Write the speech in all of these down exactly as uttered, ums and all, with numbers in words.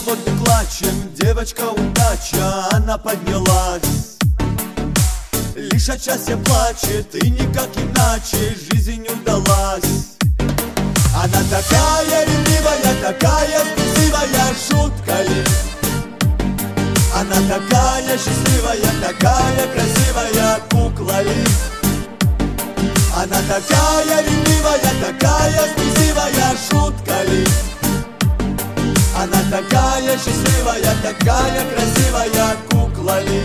вот не плачем, девочка удача, она поднялась. Лишь от счастья плачет, и никак иначе жизнь не удалась. Она такая ревнивая, такая красивая, шутка ли? Она такая счастливая, такая красивая, кукла ли? Она такая ревнивая, такая красивая, шутка ли? Она такая счастливая, такая красивая, кукла ли?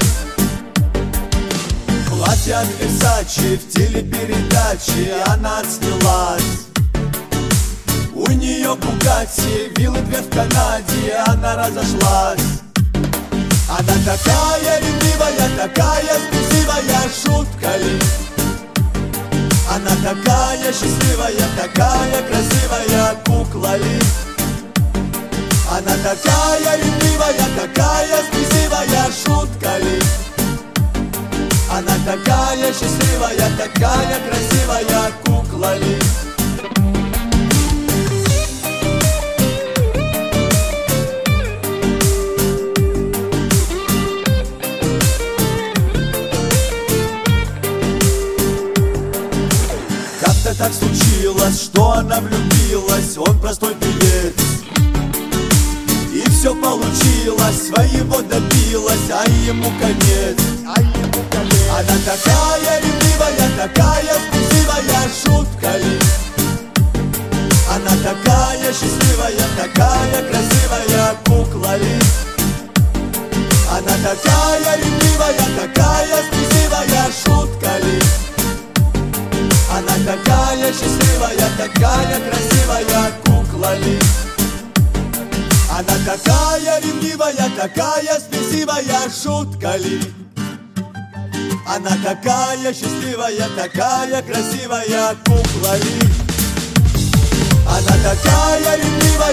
Платье от Версачи в телепередаче она отснялась. У нее Бугатти, виллы две в Канаде, она разошлась. Она такая ревнивая, такая красивая, шутка ли? Она такая счастливая, такая красивая, кукла ли? Она такая ревнивая, такая красивая, шутка ли? Она такая счастливая, такая красивая, кукла ли? Как-то так случилось, что она влюбилась, он простой певец. И все получилось, своего добилась, а ему конец. Она такая ревнивая, такая красивая, шутка ли? Она такая счастливая, такая красивая, кукла ли? Она такая ревнивая, такая красивая, шутка ли? Она такая счастливая, такая красивая, кукла ли? Она такая ревнивая, такая спесивая, шутка ли? Она такая счастливая, такая красивая, кукла ли? Она такая ревнивая,